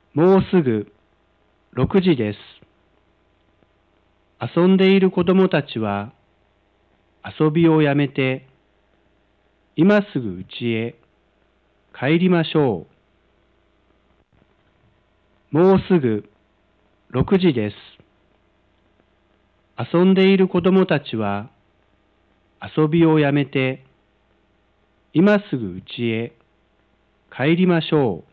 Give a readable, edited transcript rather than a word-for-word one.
もうすぐ6時です。遊んでいる子供たちは遊びをやめて今すぐ家へ帰りましょう。もうすぐ6時です。遊んでいる子供たちは遊びをやめて今すぐ家へ帰りましょう。